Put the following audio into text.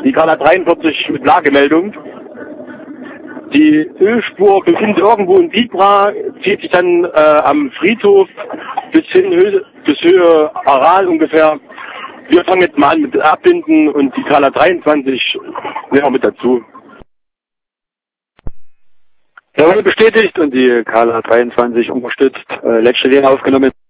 Die Kala 43 mit Lagemeldung. Die Ölspur befindet irgendwo in Bibra, zieht sich dann am Friedhof bis Höhe Aral ungefähr. Wir fangen jetzt mal an mit Abbinden und die Kala 23 nehmen wir mit dazu. Jawohl, bestätigt und die Kala 23 unterstützt. Letzte Lehre aufgenommen.